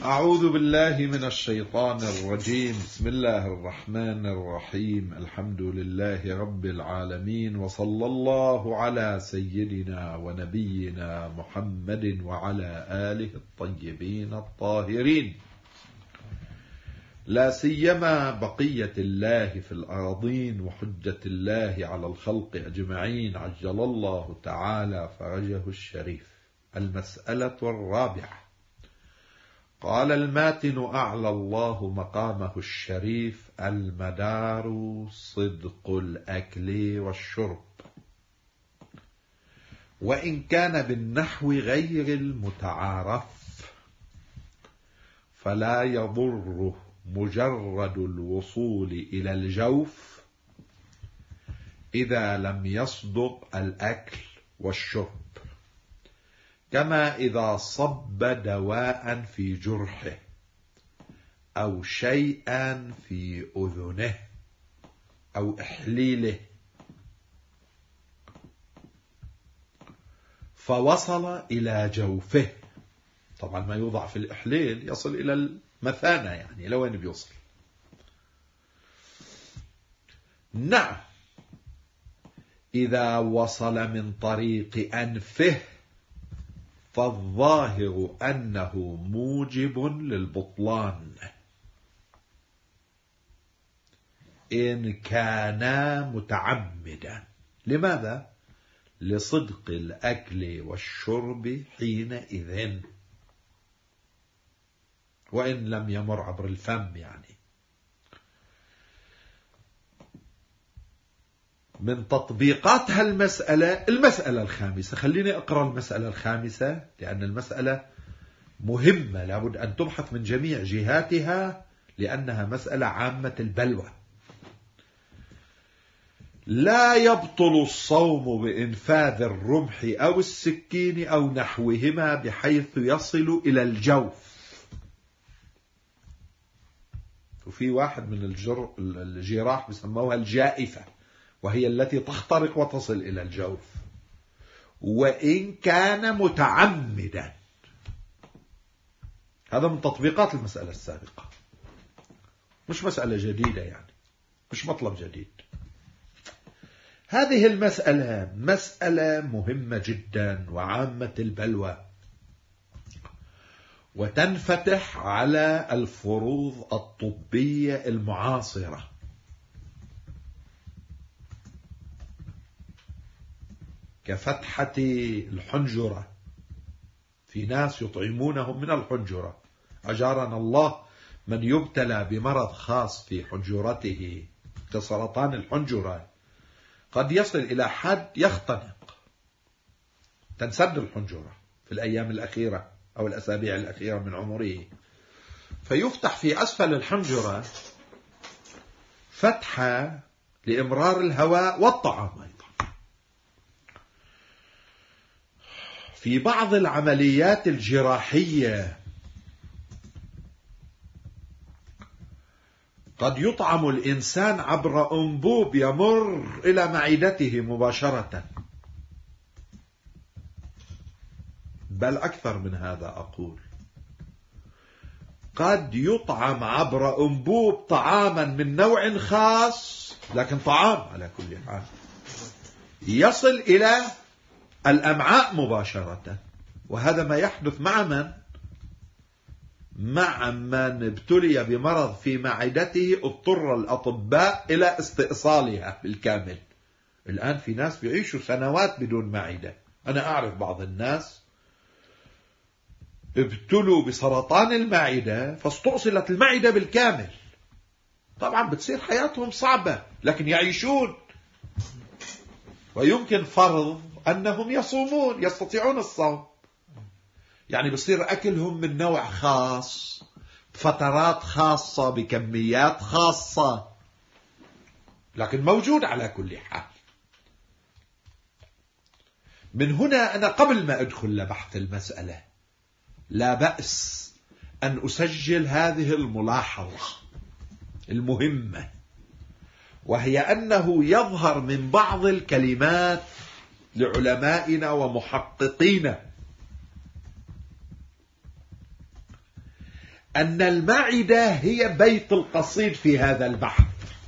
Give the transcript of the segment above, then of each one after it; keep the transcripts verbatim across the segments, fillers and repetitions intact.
أعوذ بالله من الشيطان الرجيم. بسم الله الرحمن الرحيم. الحمد لله رب العالمين، وصلى الله على سيدنا ونبينا محمد وعلى آله الطيبين الطاهرين، لا سيما بقية الله في الأراضين وحجة الله على الخلق أجمعين، عجل الله تعالى فرجه الشريف. المسألة الرابعة. قال الماتن أعلى الله مقامه الشريف: المدار صدق الأكل والشرب، وإن كان بالنحو غير المتعارف، فلا يضر مجرد الوصول إلى الجوف إذا لم يصدق الأكل والشرب، كما إذا صب دواء في جرحه أو شيئا في أذنه أو إحليله فوصل إلى جوفه. طبعا ما يوضع في الإحليل يصل إلى المثانة، يعني لو وين بيوصل. نعم، إذا وصل من طريق أنفه فالظاهر أنه موجب للبطلان إن كان متعمدا. لماذا؟ لصدق الأكل والشرب حينئذ، وإن لم يمر عبر الفم. يعني من تطبيقات هالمسألة المسألة الخامسة. خليني أقرأ المسألة الخامسة لأن المسألة مهمة، لابد أن تبحث من جميع جهاتها لأنها مسألة عامة البلوى. لا يبطل الصوم بإنفاذ الرمح أو السكين أو نحوهما بحيث يصل إلى الجوف. وفي واحد من الجر... الجراح بيسموها الجائفة، وهي التي تخترق وتصل إلى الجوف، وإن كان متعمدا. هذا من تطبيقات المسألة السابقة، مش مسألة جديدة، يعني مش مطلب جديد. هذه المسألة مسألة مهمة جدا وعامة البلوى، وتنفتح على الفروض الطبية المعاصرة، كفتحة الحنجرة. في ناس يطعمونهم من الحنجرة، أجارنا الله من يبتلى بمرض خاص في حنجرته كسرطان الحنجرة قد يصل إلى حد يختنق، تنسد الحنجرة في الأيام الأخيرة أو الأسابيع الأخيرة من عمره، فيفتح في أسفل الحنجرة فتحة لإمرار الهواء والطعام أيضا. في بعض العمليات الجراحية قد يطعم الإنسان عبر أنبوب يمر إلى معدته مباشرة، بل أكثر من هذا أقول، قد يطعم عبر أنبوب طعاما من نوع خاص، لكن طعام على كل حال، يصل إلى الأمعاء مباشرة. وهذا ما يحدث مع من؟ مع من ابتلي بمرض في معدته اضطر الأطباء إلى استئصالها بالكامل. الآن في ناس بيعيشوا سنوات بدون معدة. أنا أعرف بعض الناس ابتلوا بسرطان المعدة فاستؤصلت المعدة بالكامل. طبعا بتصير حياتهم صعبة لكن يعيشون، ويمكن فرض أنهم يصومون، يستطيعون الصوم. يعني بصير أكلهم من نوع خاص، فترات خاصة، بكميات خاصة، لكن موجود على كل حال. من هنا أنا قبل ما أدخل لبحث المسألة لا بأس أن أسجل هذه الملاحظة المهمة، وهي أنه يظهر من بعض الكلمات لعلمائنا ومحققين أن المعدة هي بيت القصيد في هذا البحث،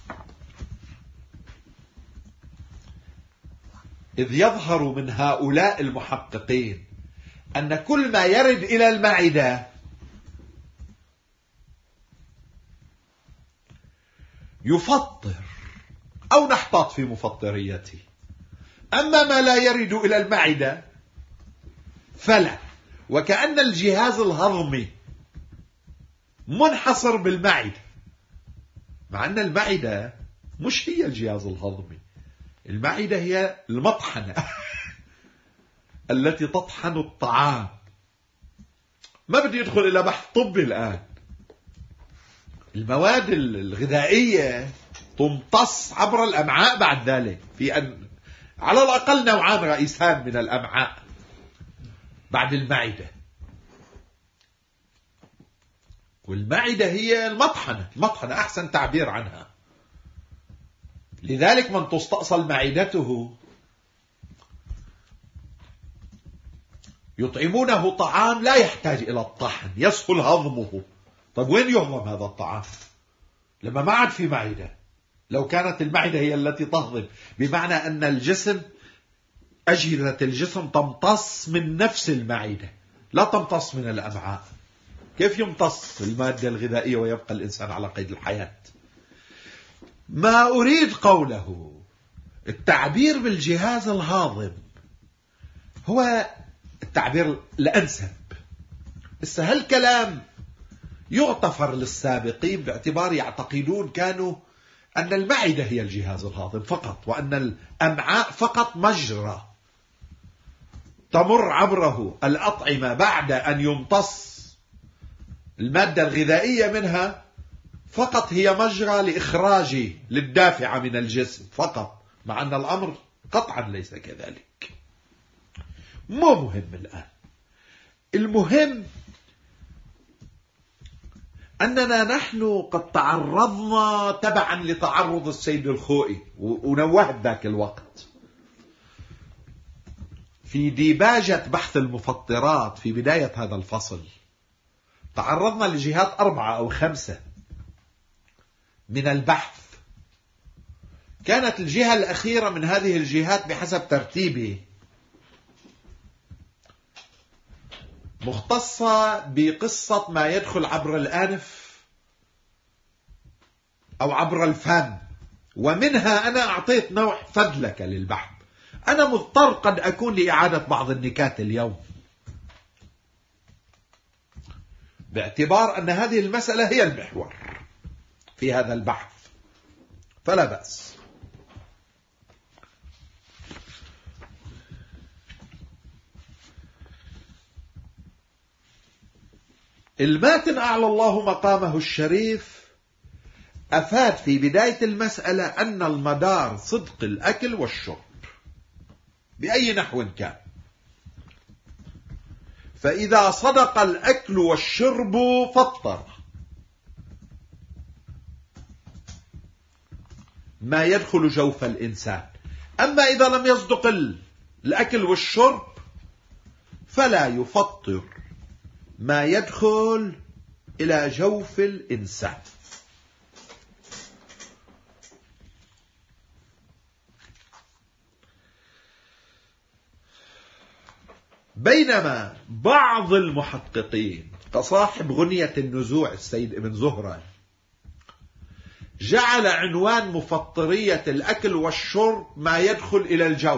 إذ يظهر من هؤلاء المحققين أن كل ما يرد إلى المعدة يفطر أو نحتاط في مفطريته، أما ما لا يرد إلى المعدة فلا، وكأن الجهاز الهضمي منحصر بالمعدة، مع أن المعدة مش هي الجهاز الهضمي، المعدة هي المطحنة التي تطحن الطعام. ما بدي يدخل إلى بحث طبي الآن. المواد الغذائية تمتص عبر الأمعاء بعد ذلك، في أن على الأقل نوعان رئيسان من الأمعاء بعد المعدة، والمعدة هي المطحنة، المطحنة أحسن تعبير عنها. لذلك من تستأصل معدته يطعمونه طعام لا يحتاج إلى الطحن، يسهل هضمه. طيب وين يهضم هذا الطعام لما ما عاد في معدة؟ لو كانت المعدة هي التي تهضم، بمعنى أن الجسم، أجهزة الجسم تمتص من نفس المعدة، لا تمتص من الأمعاء. كيف يمتص المادة الغذائية ويبقى الإنسان على قيد الحياة؟ ما أريد قوله التعبير بالجهاز الهاضم هو التعبير الأنسب. هل كلام يغتفر للسابقين باعتبار يعتقدون كانوا أن المعدة هي الجهاز الهاضم فقط، وأن الأمعاء فقط مجرى تمر عبره الأطعمة بعد أن يمتص المادة الغذائية منها، فقط هي مجرى لإخراج للدافعة من الجسم فقط، مع أن الأمر قطعا ليس كذلك. مو مهم الآن، المهم أننا نحن قد تعرضنا تبعا لتعرض السيد الخوئي، ونوهت ذاك الوقت في ديباجة بحث المفطرات في بداية هذا الفصل، تعرضنا لجهات أربعة أو خمسة من البحث. كانت الجهة الأخيرة من هذه الجهات بحسب ترتيبه مختصة بقصة ما يدخل عبر الأنف أو عبر الفم، ومنها أنا أعطيت نوع فدلكة للبحث. أنا مضطر قد أكون لإعادة بعض النكات اليوم باعتبار أن هذه المسألة هي المحور في هذا البحث، فلا بأس. الماتن أعلى الله مقامه الشريف أفاد في بداية المسألة أن المدار صدق الأكل والشرب بأي نحو كان، فإذا صدق الأكل والشرب فطر ما يدخل جوف الإنسان، أما إذا لم يصدق الأكل والشرب فلا يفطر ما يدخل إلى جوف الإنسان. بينما بعض المحققين كصاحب غنية النزوع السيد ابن زهرة جعل عنوان مفطرية الأكل والشرب ما يدخل إلى الجوف،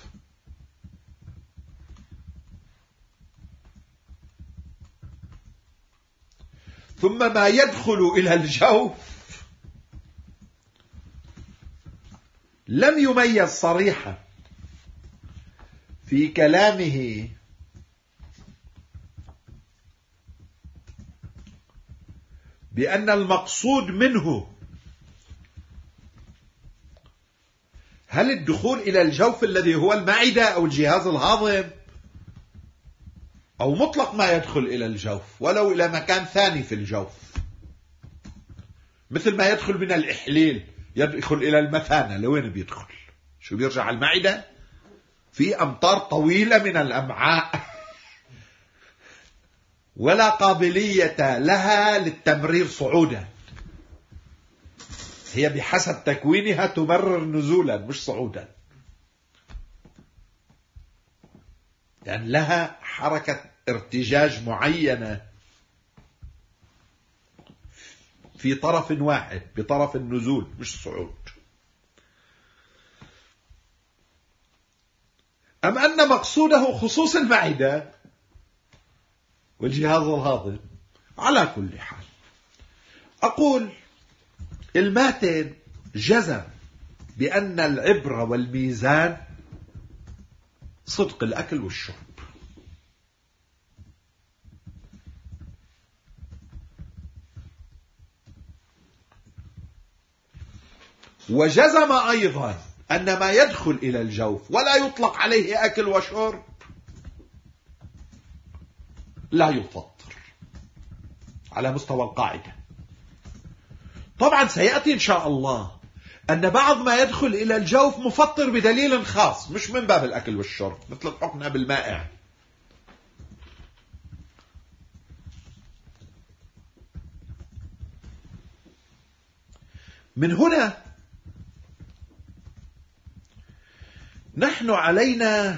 ثم ما يدخل إلى الجوف لم يميز صريحا في كلامه بأن المقصود منه هل الدخول إلى الجوف الذي هو المعدة أو الجهاز الهاضم، أو مطلق ما يدخل إلى الجوف ولو إلى مكان ثاني في الجوف، مثل ما يدخل من الإحليل يدخل إلى المثانة. لوين بيدخل؟ شو بيرجع على المعدة؟ في أمتار طويلة من الأمعاء ولا قابلية لها للتمرير صعودا، هي بحسب تكوينها تمرر نزولا مش صعودا، يعني لها حركة ارتجاج معينة في طرف واحد بطرف النزول مش صعود. أم أن مقصوده خصوص المعدة والجهاز الهاضم؟ على كل حال أقول الماتن جزم بأن العبرة والميزان صدق الأكل والشرب، وجزم أيضا أن ما يدخل إلى الجوف ولا يطلق عليه أكل وشرب لا يفطر على مستوى القاعدة. طبعا سيأتي إن شاء الله أن بعض ما يدخل إلى الجوف مفطر بدليل خاص مش من باب الأكل والشرب، مثل الحقنة بالمائع. من هنا نحن علينا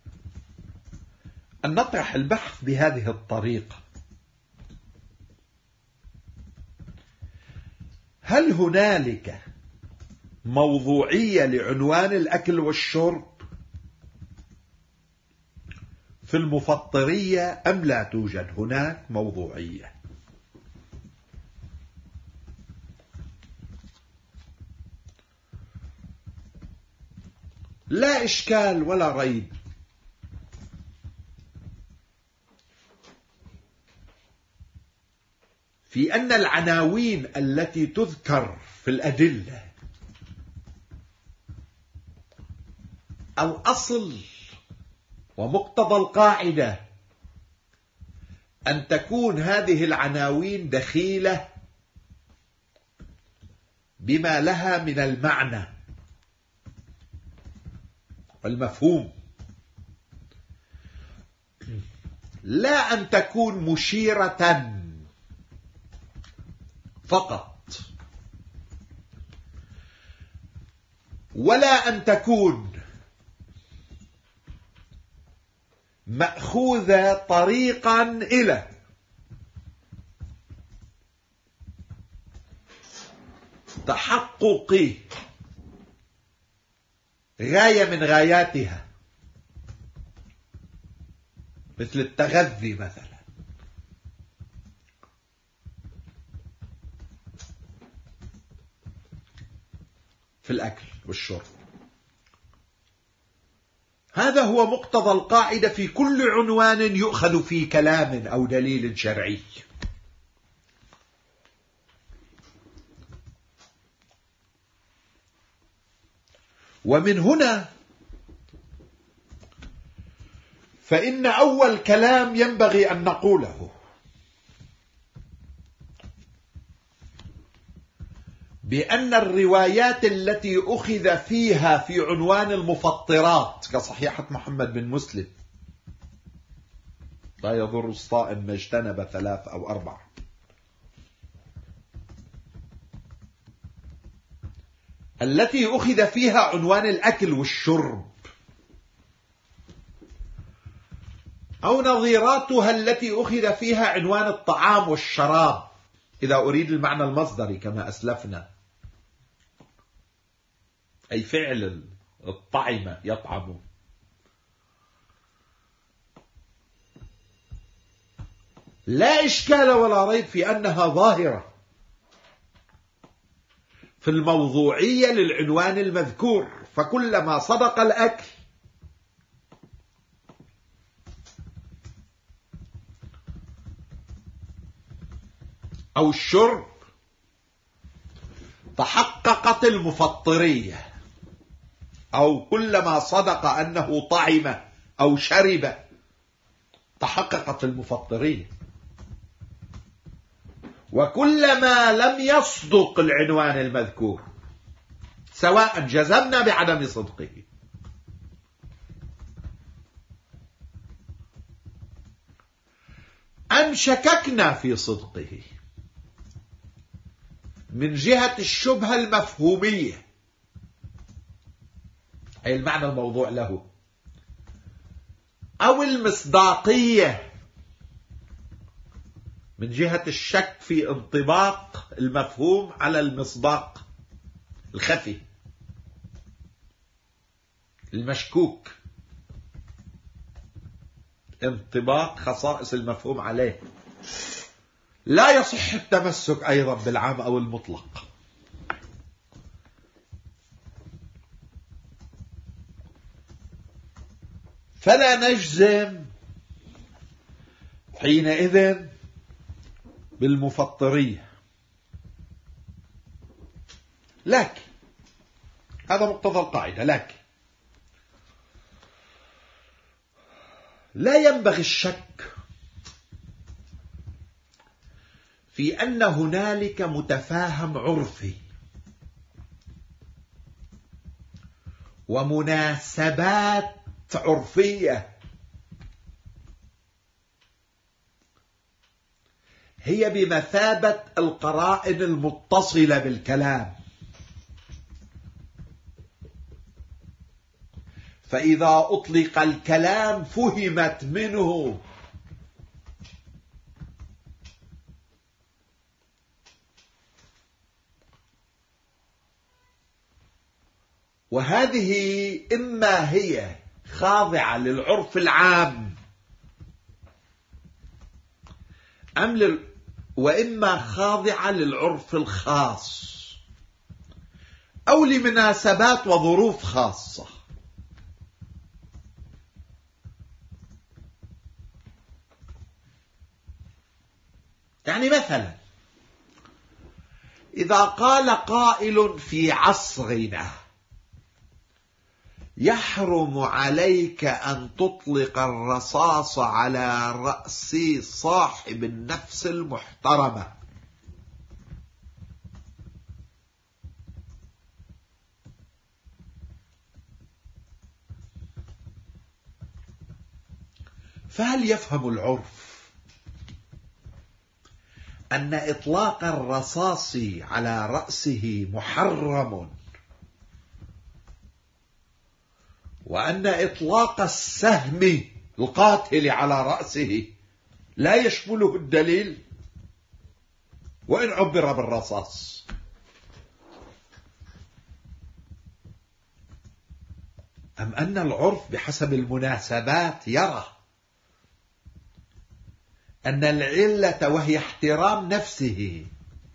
أن نطرح البحث بهذه الطريقة: هل هنالك موضوعية لعنوان الأكل والشرب في المفطرية أم لا توجد هناك موضوعية؟ لا إشكال ولا ريب في أن العناوين التي تذكر في الأدلة الأصل ومقتضى القاعدة أن تكون هذه العناوين دخيلة بما لها من المعنى والمفهوم، لا أن تكون مشيرة فقط، ولا أن تكون مأخوذة طريقا إلى تحقق غاية من غاياتها، مثل التغذي مثلا. في الأكل والشرب هذا هو مقتضى القاعدة في كل عنوان يؤخذ فيه كلام أو دليل شرعي. ومن هنا فإن أول كلام ينبغي أن نقوله بأن الروايات التي أخذ فيها في عنوان المفطرات كصحيحة محمد بن مسلم لا يضر الصائم ما اجتنب ثلاث أو أربع، التي أخذ فيها عنوان الأكل والشرب أو نظيراتها التي أخذ فيها عنوان الطعام والشراب، إذا أريد المعنى المصدري كما أسلفنا، أي فعل الطعم يطعم. لا إشكال ولا ريب في أنها ظاهرة في الموضوعية للعنوان المذكور، فكلما صدق الأكل أو الشرب تحققت المفطرية، أو كلما صدق أنه طعم أو شرب تحققت المفطرية، وكلما لم يصدق العنوان المذكور سواء جزمنا بعدم صدقه أم وإن شككنا في صدقه من جهة الشبهة المفهومية، أي المعنى الموضوع له، أو المصداقية من جهة الشك في انطباق المفهوم على المصداق الخفي المشكوك، انطباق خصائص المفهوم عليه، لا يصح التمسك أيضا بالعام أو المطلق. فلا نجزم حينئذ بالمفطرية، لكن هذا مقتضى القاعدة، لكن لا ينبغي الشك في أن هنالك متفاهم عرفي ومناسبات عرفية هي بمثابة القرائن المتصلة بالكلام، فإذا أطلق الكلام فهمت منه وهذه إما هي خاضعة للعرف العام أم لل... وإما خاضعة للعرف الخاص أو لمناسبات وظروف خاصة. يعني مثلا إذا قال قائل في عصرنا يحرم عليك أن تطلق الرصاص على رأس صاحب النفس المحترمة، فهل يفهم العرف أن إطلاق الرصاص على رأسه محرم، وأن إطلاق السهم القاتل على رأسه لا يشمله الدليل وإن عبر بالرصاص؟ أم أن العرف بحسب المناسبات يرى أن العلة وهي احترام نفسه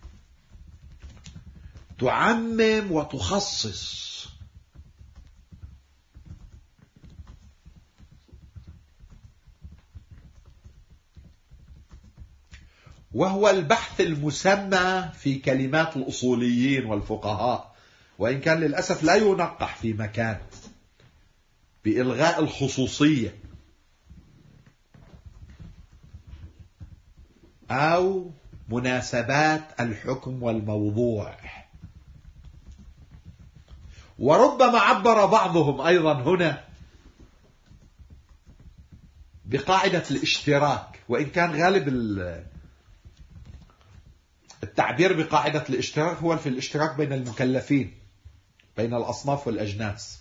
تعمم وتخصص، وهو البحث المسمى في كلمات الأصوليين والفقهاء، وإن كان للأسف لا ينقح في مكان، بإلغاء الخصوصية أو مناسبات الحكم والموضوع. وربما عبر بعضهم أيضا هنا بقاعدة الاشتراك، وإن كان غالب التعبير بقاعدة الاشتراك هو في الاشتراك بين المكلفين، بين الأصناف والأجناس،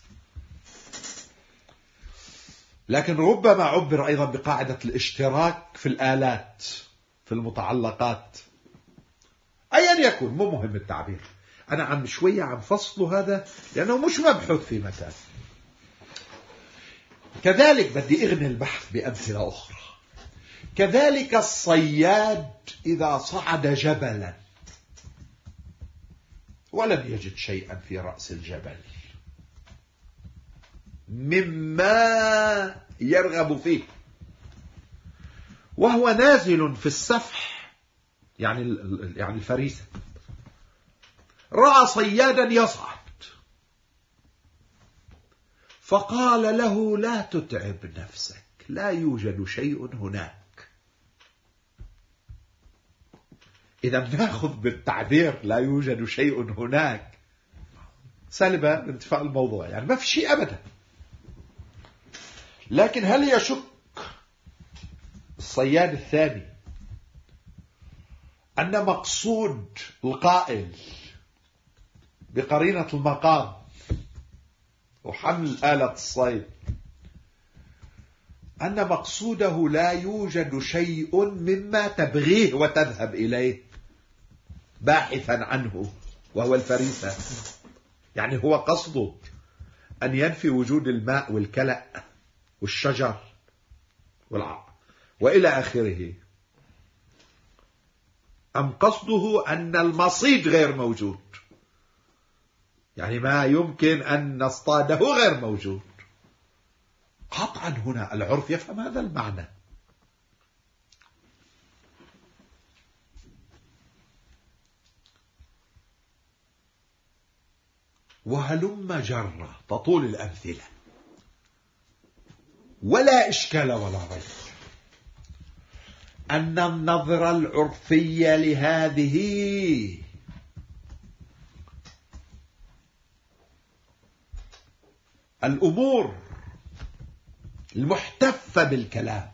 لكن ربما عبر أيضا بقاعدة الاشتراك في الآلات، في المتعلقات، أيا يكن، مو مهم التعبير. أنا عم شوية عم فصله هذا لأنه مش مبحوث في مكان. كذلك بدي أغني البحث بأمثلة أخرى. كذلك الصياد إذا صعد جبلا ولم يجد شيئا في رأس الجبل مما يرغب فيه، وهو نازل في السفح، يعني يعني الفريسة، رأى صيادا يصعد فقال له لا تتعب نفسك، لا يوجد شيء هناك. إذا بناخذ بالتعبير لا يوجد شيء هناك سلبا بانتفاء الموضوع، يعني ما في شيء أبدا. لكن هل يشك الصياد الثاني أن مقصود القائل بقرينة المقام وحمل آلة الصيد أن مقصوده لا يوجد شيء مما تبغيه وتذهب إليه باحثا عنه وهو الفريسة. يعني هو قصده أن ينفي وجود الماء والكلأ والشجر والعظم وإلى آخره، أم قصده أن المصيد غير موجود، يعني ما يمكن أن نصطاده غير موجود؟ قطعا هنا العرف يفهم هذا المعنى. وهلم جرة تطول الأمثلة، ولا إشكال ولا ريب أن النظرة العرفية لهذه الأمور المحتفة بالكلام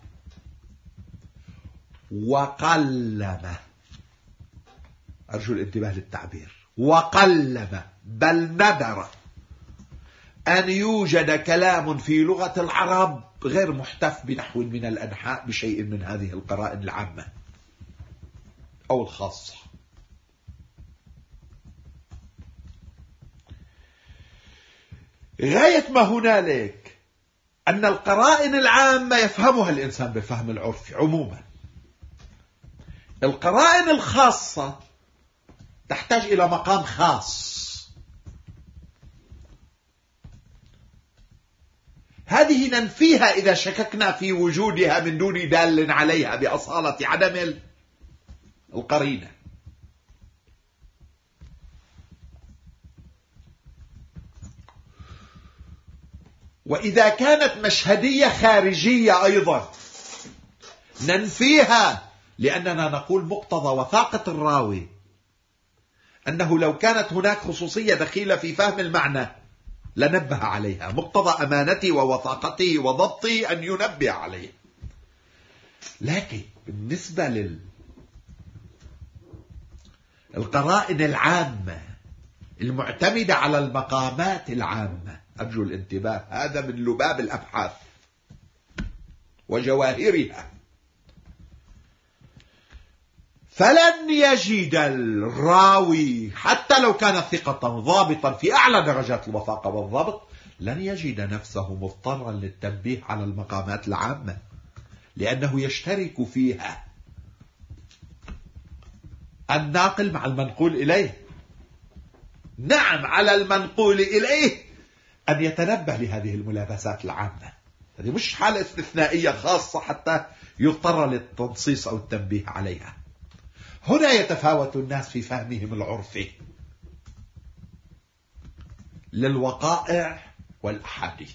وقلما، أرجو الانتباه للتعبير، وقلما بل ندر أن يوجد كلام في لغة العرب غير محتف بنحو من الأنحاء بشيء من هذه القرائن العامة أو الخاصة. غاية ما هنالك أن القرائن العامة يفهمها الإنسان بالفهم العرفي عموما. القرائن الخاصة تحتاج إلى مقام خاص، هذه ننفيها إذا شككنا في وجودها من دون دال عليها بأصالة عدم القرينة. وإذا كانت مشهدية خارجية أيضا ننفيها، لأننا نقول مقتضى وثاقة الراوي أنه لو كانت هناك خصوصية دخيلة في فهم المعنى لنبه عليها، مقتضى أمانتي ووثاقتي وضبطي أن ينبه عليه. لكن بالنسبة للقرائن العامة المعتمدة على المقامات العامة، أرجو الانتباه، هذا من لباب الأبحاث وجواهرها، فلن يجد الراوي حتى لو كان ثقة ضابطا في أعلى درجات الوثاقة والضبط لن يجد نفسه مضطرا للتنبيه على المقامات العامة، لأنه يشترك فيها الناقل مع المنقول إليه. نعم، على المنقول إليه أن يتنبه لهذه الملابسات العامة، هذه مش حالة استثنائية خاصة حتى يضطر للتنصيص أو التنبيه عليها. هنا يتفاوت الناس في فهمهم العرفي للوقائع والأحاديث.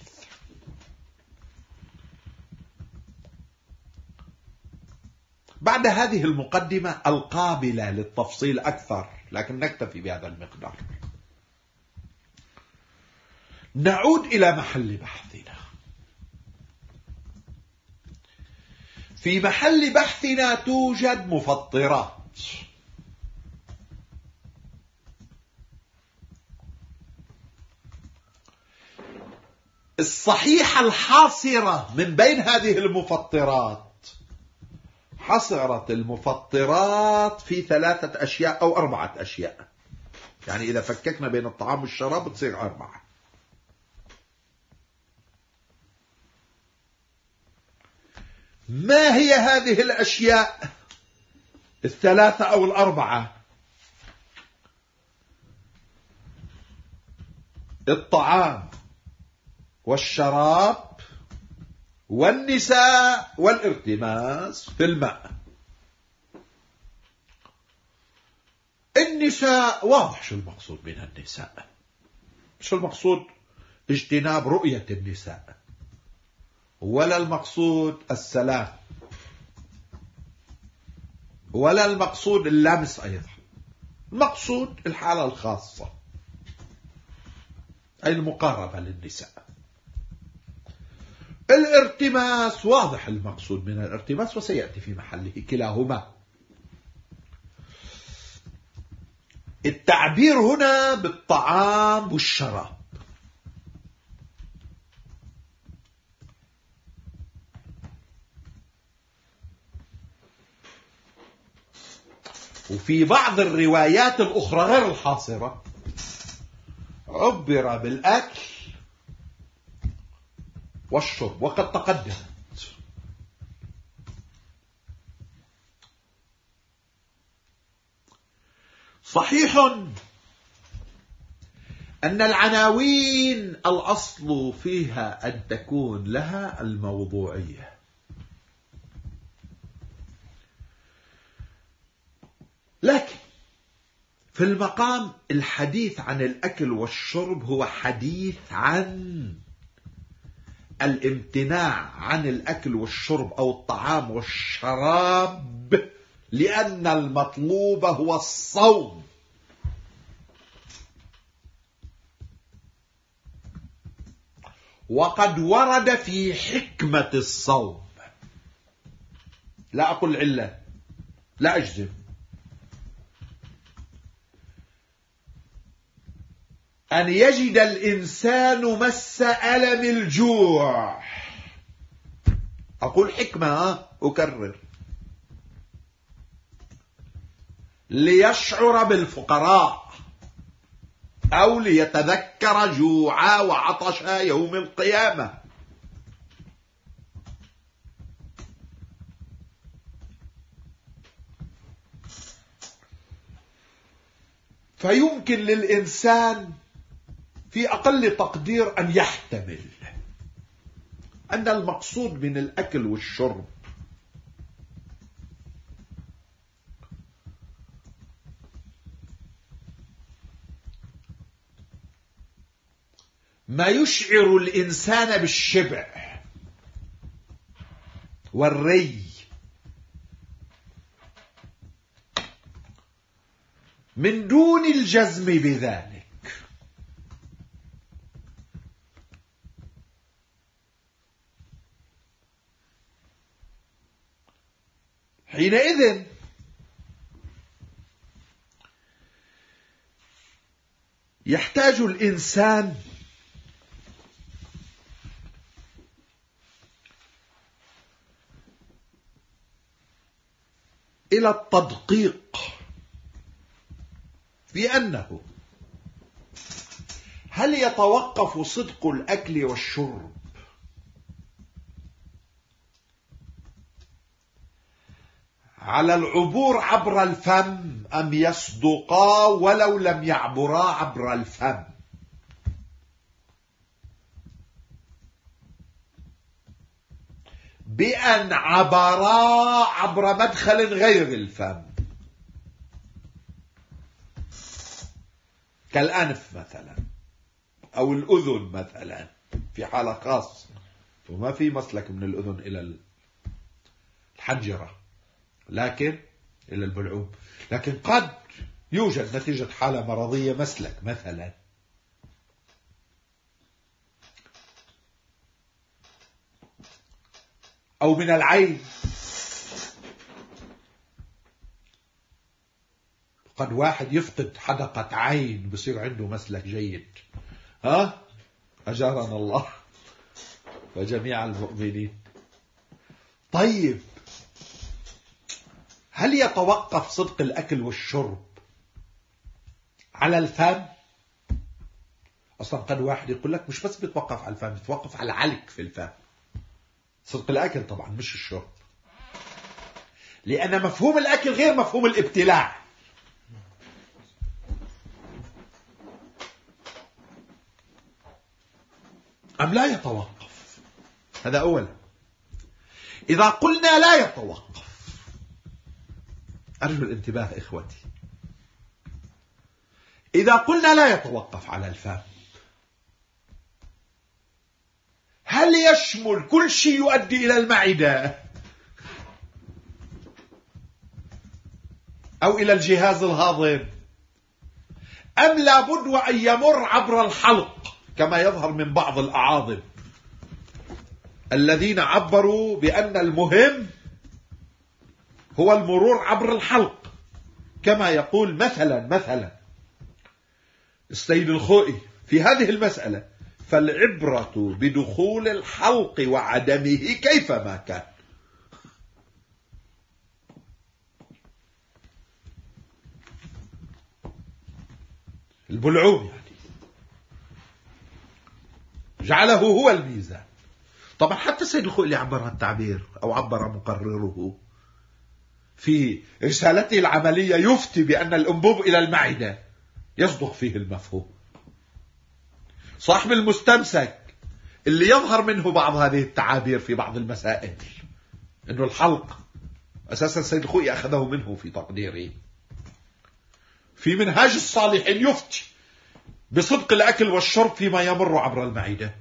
بعد هذه المقدمة القابلة للتفصيل أكثر، لكن نكتفي بهذا المقدار. نعود إلى محل بحثنا. في محل بحثنا توجد مفطرات. الصحيحة الحاصرة من بين هذه المفطرات، حصرت المفطرات في ثلاثة أشياء أو أربعة أشياء، يعني إذا فككنا بين الطعام والشراب بتصير أربعة. ما هي هذه الأشياء الثلاثة أو الأربعة؟ الطعام والشراب والنساء والارتماس في الماء. النساء واضح شو المقصود من النساء، شو المقصود؟ اجتناب رؤية النساء، ولا المقصود السلام، ولا المقصود اللمس أيضا، المقصود الحالة الخاصة أي المقاربة للنساء. الارتماس واضح المقصود من الارتماس وسيأتي في محله كلاهما. التعبير هنا بالطعام والشراب. وفي بعض الروايات الأخرى غير الحاصرة عبر بالأكل والشرب وقد تقدم. صحيح أن العناوين الأصل فيها أن تكون لها الموضوعية، لكن في المقام الحديث عن الأكل والشرب هو حديث عن الامتناع عن الأكل والشرب أو الطعام والشراب لأن المطلوب هو الصوم. وقد ورد في حكمة الصوم، لا أقول علة، لا أجزم، أن يجد الإنسان مس ألم الجوع. أقول حكمة، أكرر، ليشعر بالفقراء أو ليتذكر جوعا وعطشا يوم القيامة. فيمكن للإنسان في أقل تقدير أن يحتمل أن المقصود من الأكل والشرب ما يشعر الإنسان بالشبع والري من دون الجزم بذلك. حينئذ يحتاج الإنسان إلى التدقيق بأنه هل يتوقف صدق الأكل والشرب على العبور عبر الفم أم يصدقا ولو لم يعبرا عبر الفم؟ بأن عبرا عبر مدخل غير الفم كالأنف مثلا أو الأذن مثلا في حالة خاصة، وما في مسلك من الأذن إلى الحنجرة لكن إلى البلعوم، لكن قد يوجد نتيجة حالة مرضية مسلك مثلا. أو من العين، قد واحد يفقد حدقة عين بصير عنده مسلك جيد. ها أجارنا الله وجميع المؤمنين. طيب هل يتوقف صدق الأكل والشرب على الفم؟ أصلا قد واحد يقول لك مش بس بيتوقف على الفم، بيتوقف على العلك في الفم. صدق الأكل طبعا مش الشرب، لأن مفهوم الأكل غير مفهوم الابتلاع. أم لا يتوقف؟ هذا أولا. إذا قلنا لا يتوقف، أرجو الانتباه إخوتي، إذا قلنا لا يتوقف على الفم، هل يشمل كل شيء يؤدي إلى المعدة أو إلى الجهاز الهاضم، أم لابد وأن يمر عبر الحلق كما يظهر من بعض الأعاضم الذين عبروا بأن المهم هو المرور عبر الحلق، كما يقول مثلا مثلا السيد الخوئي في هذه المسألة: فالعبرة بدخول الحلق وعدمه كيفما كان. البلعوم يعني جعله هو الميزان. طبعا حتى السيد الخوئي عبر التعبير أو عبر مقرره في رسالته العملية يفتي بأن الأنبوب إلى المعدة يصدق فيه المفهوم. صاحب المستمسك اللي يظهر منه بعض هذه التعابير في بعض المسائل إنه الحلق أساسا السيد الخوئي أخذه منه في تقديره. في منهاج الصالحين يفتي بصدق الأكل والشرب فيما يمر عبر المعدة.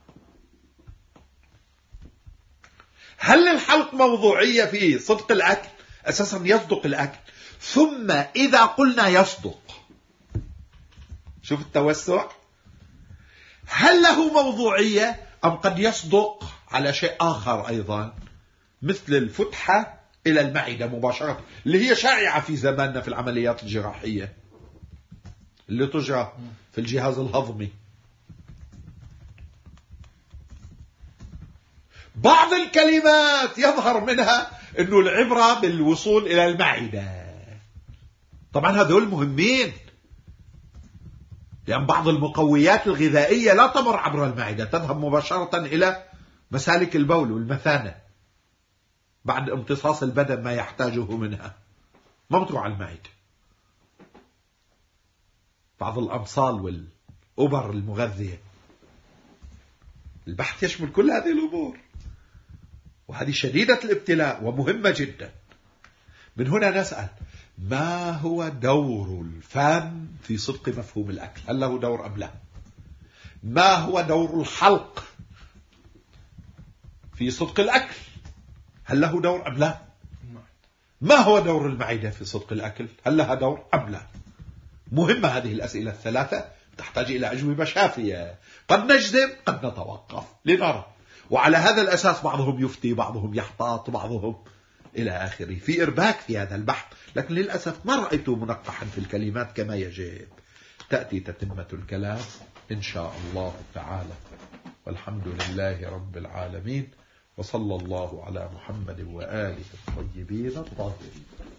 هل الحلق موضوعية في صدق الأكل؟ أساسا يصدق الأكل، ثم إذا قلنا يصدق، شوف التوسع، هل له موضوعية أم قد يصدق على شيء آخر أيضا مثل الفتحة إلى المعدة مباشرة اللي هي شائعة في زماننا في العمليات الجراحية اللي تجرى في الجهاز الهضمي. بعض الكلمات يظهر منها أنه العبرة بالوصول إلى المعدة. طبعا هذول مهمين، لأن بعض المقويات الغذائية لا تمر عبر المعدة، تذهب مباشرة إلى مسالك البول والمثانة بعد امتصاص البدن ما يحتاجه منها، ما بتروح على المعدة. بعض الأمصال والأبر المغذية. البحث يشمل كل هذه الأمور، وهذه شديدة الابتلاء ومهمة جدا. من هنا نسأل: ما هو دور الفم في صدق مفهوم الأكل؟ هل له دور أم لا؟ ما هو دور الحلق في صدق الأكل؟ هل له دور أم لا؟ ما هو دور المعدة في صدق الأكل؟ هل لها دور أم لا؟ مهمة هذه الأسئلة الثلاثة، تحتاج إلى أجوبة شافية. قد نجزم قد نتوقف لنرى، وعلى هذا الأساس بعضهم يفتي، بعضهم يحتاط، بعضهم إلى آخره. في إرباك في هذا البحث، لكن للأسف ما رأيته منقحا في الكلمات كما يجب. تأتي تتمة الكلام إن شاء الله تعالى، والحمد لله رب العالمين، وصلى الله على محمد وآله الطيبين الطاهرين.